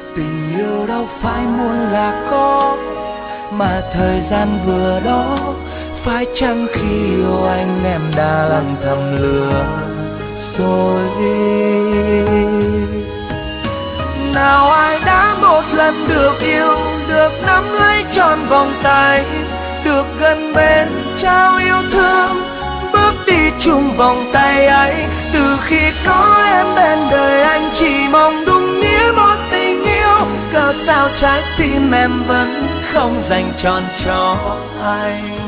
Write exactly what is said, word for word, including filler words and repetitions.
Tình yêu đâu phải muốn là có, mà thời gian vừa đó. Phải chăng khi yêu anh em đã lặng thầm lừa rồi? Nào ai đã một lần được yêu, được nắm lấy trọn vòng tay, được gần bên trao yêu thương, bước đi chung vòng tay ấy. Từ khi có em bên đời anh chỉ mong đúng nghĩa một tình yêu, cớ sao trái tim em vẫn không dành trọn cho anh.